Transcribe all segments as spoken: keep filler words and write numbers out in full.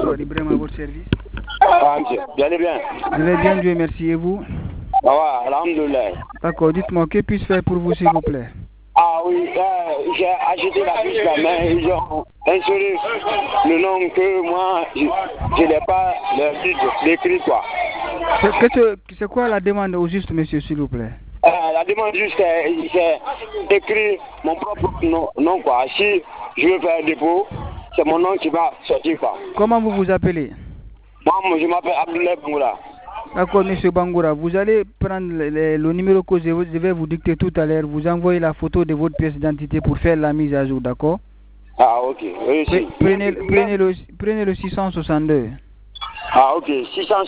bonsoir, Ibrahim, à votre service. Ah, monsieur, vous allez bien? Je vais bien, Dieu merci, et vous? Ah ouais, alhamdoulilah. D'accord, dites-moi, que puis-je faire pour vous, s'il vous plaît? Ah oui, euh, j'ai acheté la puce là, mais ils ont inséré le nom que moi, je n'ai pas le titre d'écrit, quoi. C'est quoi la demande au juste, monsieur, s'il vous plaît? Euh, la demande juste, c'est d'écrire mon propre nom, nom, quoi. Si je veux faire un dépôt, c'est mon nom qui va sortir, quoi. Comment vous vous appelez? Moi, je m'appelle Abdoulaye Bangoura. D'accord, monsieur Bangoura. Vous allez prendre le, le, le numéro que je vais vous dicter tout à l'heure. Vous envoyez la photo de votre pièce d'identité pour faire la mise à jour, d'accord? Ah, ok. Oui, si. Prenez, prenez, le, prenez le six cent soixante-deux. Ah, ok. six cents...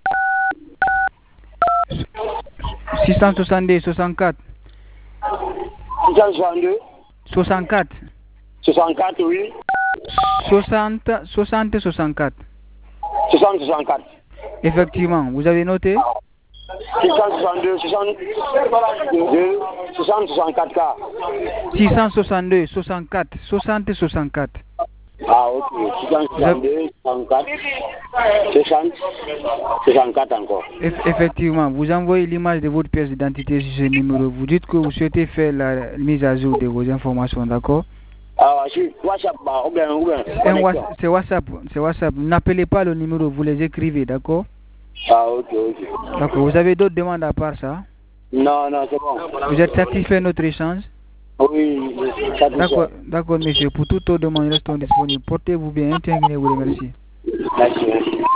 six cent soixante-deux, soixante-quatre. six cent soixante-deux. soixante-quatre. soixante-quatre, oui. soixante, soixante, soixante-quatre. soixante, soixante-quatre. Effectivement, vous avez noté? six cent soixante-deux, soixante-deux, soixante, soixante-quatre K. six cent soixante-deux, soixante-quatre, soixante, soixante-quatre. Ah, ok. six cent soixante-deux, soixante-quatre, soixante, soixante-quatre encore. Effectivement, vous envoyez l'image de votre pièce d'identité sur ce numéro. Vous dites que vous souhaitez faire la mise à jour de vos informations, d'accord? Ah, c'est WhatsApp, ou bien, ou bien. C'est WhatsApp, c'est WhatsApp. N'appelez pas le numéro, vous les écrivez, d'accord? Ah, ok, ok. D'accord, vous avez d'autres demandes à part ça? Non, non, c'est bon. Vous êtes satisfait de notre échange? Oui, d'accord, d'accord, monsieur. Pour toute autre demande, restons disponibles. Portez-vous bien. Un tien vous remercie. Merci.